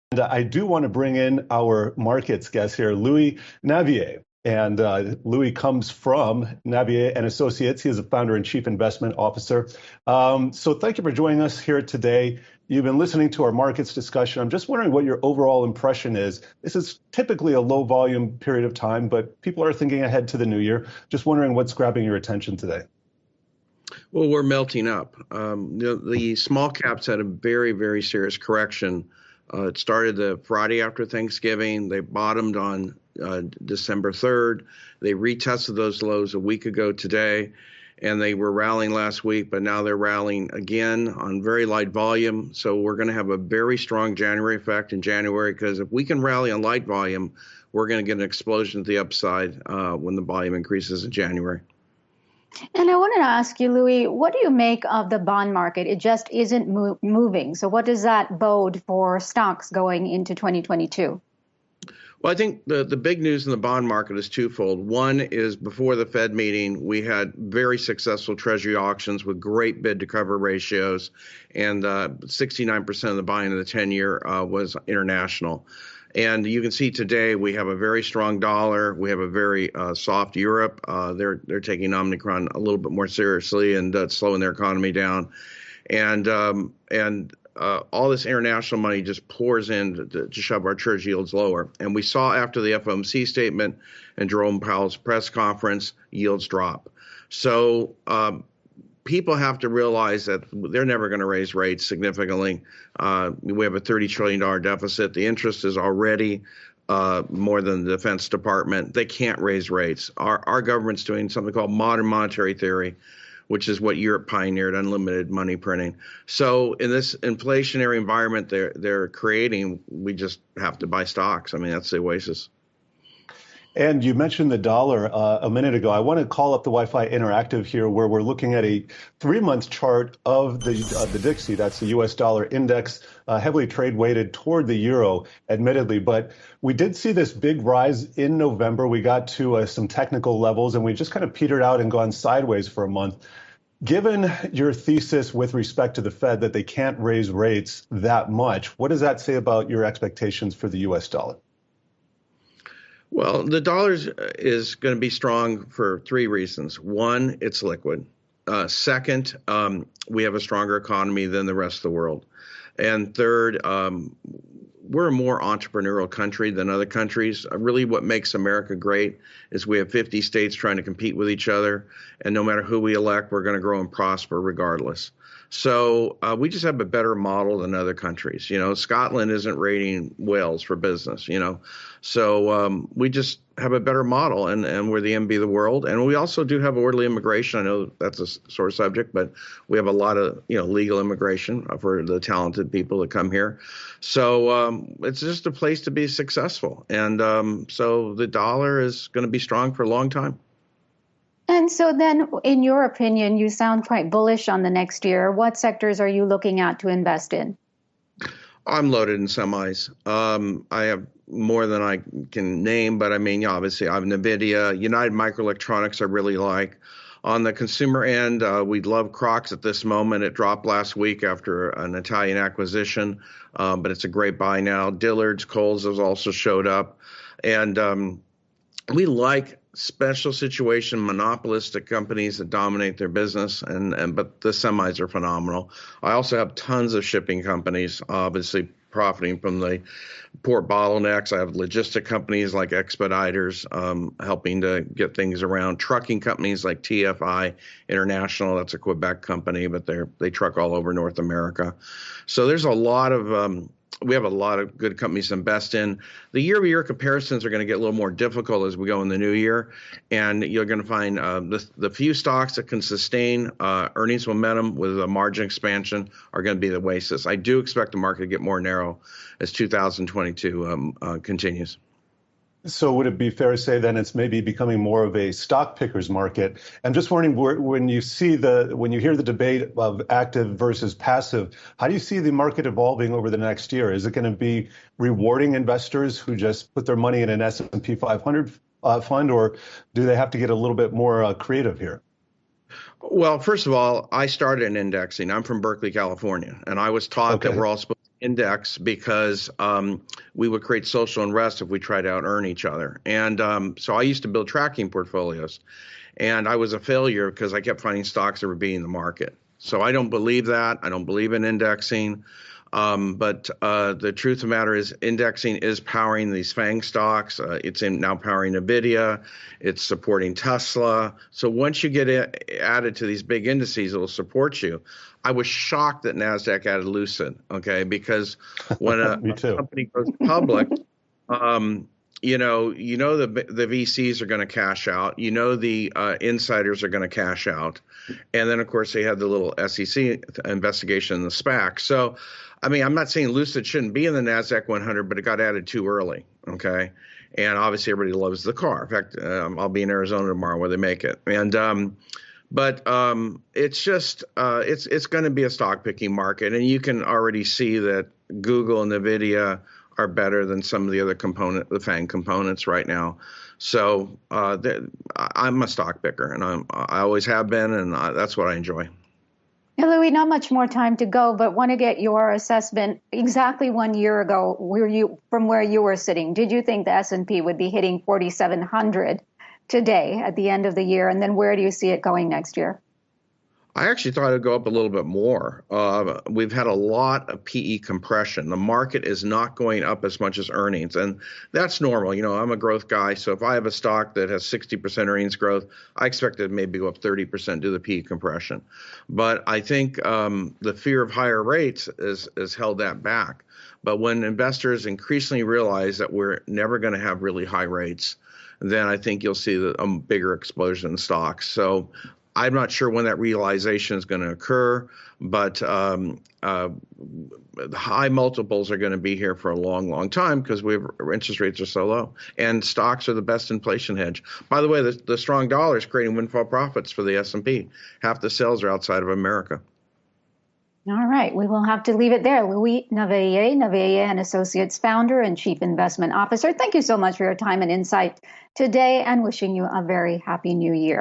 I do want to bring in our markets guest here, Louis Navier. And Louis comes from Navier and Associates. He is a founder and chief investment officer. So thank you for joining us here today. You've been listening to our markets discussion. I'm just wondering what your overall impression is. This is typically a low volume period of time, but people are thinking ahead to the new year. Just wondering what's grabbing your attention today. Well, we're melting up. The small caps had a very, very serious correction. It started the Friday after Thanksgiving. They bottomed on December 3rd. They retested those lows a week ago today, and they were rallying last week, but now they're rallying again on very light volume. So we're going to have a very strong January effect in January, because if we can rally on light volume, we're going to get an explosion to the upside when the volume increases in January. And I wanted to ask you, Louis, what do you make of the bond market? It just isn't moving. So what does that bode for stocks going into 2022? Well, I think the big news in the bond market is twofold. One is before the Fed meeting, we had very successful Treasury auctions with great bid to cover ratios, and 69% of the buying of the 10-year was international. And you can see today we have a very strong dollar. We have a very soft Europe. They're taking Omicron a little bit more seriously and slowing their economy down. And all this international money just pours in to shove our Treasury yields lower. And we saw after the FOMC statement and Jerome Powell's press conference, yields drop. So people have to realize that they're never going to raise rates significantly. We have a $30 trillion deficit. The interest is already more than the Defense Department. They can't raise rates. Our government's doing something called modern monetary theory, which is what Europe pioneered, unlimited money printing. So in this inflationary environment they're creating, we just have to buy stocks. I mean, that's the oasis. And you mentioned the dollar a minute ago. I want to call up the Wi-Fi Interactive here, where we're looking at a 3-month chart of the DXY. That's the U.S. dollar index, heavily trade weighted toward the euro, admittedly. But we did see this big rise in November. We got to some technical levels, and we just kind of petered out and gone sideways for a month. Given your thesis with respect to the Fed that they can't raise rates that much, what does that say about your expectations for the U.S. dollar? Well, the dollar is going to be strong for 3 reasons. One, it's liquid. Second, we have a stronger economy than the rest of the world. And third, we're a more entrepreneurial country than other countries. Really what makes America great is we have 50 states trying to compete with each other. And no matter who we elect, we're going to grow and prosper regardless. So we just have a better model than other countries. You know, Scotland isn't rating Wales for business, you know. So we just have a better model, and we're the envy of the world. And we also do have orderly immigration. I know that's a sore subject, but we have a lot of, legal immigration for the talented people that come here. So it's just a place to be successful. And so the dollar is going to be strong for a long time. And so then, in your opinion, you sound quite bullish on the next year. What sectors are you looking at to invest in? I'm loaded in semis. I have more than I can name, but I mean, obviously I have NVIDIA, United Microelectronics I really like. On the consumer end, we love Crocs at this moment. It dropped last week after an Italian acquisition, but it's a great buy now. Dillard's, Kohl's has also showed up. And we like special situation monopolistic companies that dominate their business, but the semis are phenomenal. I also have tons of shipping companies, obviously profiting from the port bottlenecks. I have logistic companies like Expeditors, helping to get things around. Trucking companies like TFI International, that's a Quebec company, but they truck all over North America. So there's a lot of we have a lot of good companies to invest in. The year-over-year comparisons are going to get a little more difficult as we go in the new year, and you're going to find the few stocks that can sustain earnings momentum with a margin expansion are going to be the oasis. I do expect the market to get more narrow as 2022 continues. So would it be fair to say then it's maybe becoming more of a stock pickers market? I'm just wondering, when you hear the debate of active versus passive, how do you see the market evolving over the next year? Is it going to be rewarding investors who just put their money in an S&P 500 fund, or do they have to get a little bit more creative here? Well, first of all, I started in indexing. I'm from Berkeley, California, and I was taught that we're all supposed to index because we would create social unrest if we tried to out earn each other. And so I used to build tracking portfolios, and I was a failure because I kept finding stocks that were beating the market. So I don't believe that. I don't believe in indexing. But the truth of the matter is indexing is powering these FANG stocks. It's now powering NVIDIA. It's supporting Tesla. So once you get added to these big indices, it'll support you. I was shocked that NASDAQ added Lucid, okay, because when a company goes public, you know the VCs are going to cash out. You know the insiders are going to cash out. And then, of course, they had the little SEC investigation in the SPAC. So, I mean, I'm not saying Lucid shouldn't be in the NASDAQ 100, but it got added too early, okay? And obviously everybody loves the car. In fact, I'll be in Arizona tomorrow where they make it. And but it's just it's going to be a stock picking market, and you can already see that Google and NVIDIA are better than some of the other the FANG components right now. So I'm a stock picker, and I always have been, and that's what I enjoy. Yeah, Louis, not much more time to go, but want to get your assessment. Exactly 1 year ago, from where you were sitting, did you think the S&P would be hitting 4,700 today at the end of the year? And then where do you see it going next year? I actually thought it would go up a little bit more. We've had a lot of PE compression. The market is not going up as much as earnings, and that's normal. You know, I'm a growth guy, so if I have a stock that has 60% earnings growth, I expect it to maybe go up 30% due to the PE compression. But I think the fear of higher rates has held that back. But when investors increasingly realize that we're never going to have really high rates, then I think you'll see a bigger explosion in stocks. So I'm not sure when that realization is going to occur, but high multiples are going to be here for a long, long time because interest rates are so low. And stocks are the best inflation hedge. By the way, the strong dollar is creating windfall profits for the S&P. Half the sales are outside of America. All right. We will have to leave it there. Louis Naveille & Associates founder and chief investment officer. Thank you so much for your time and insight today, and wishing you a very happy new year.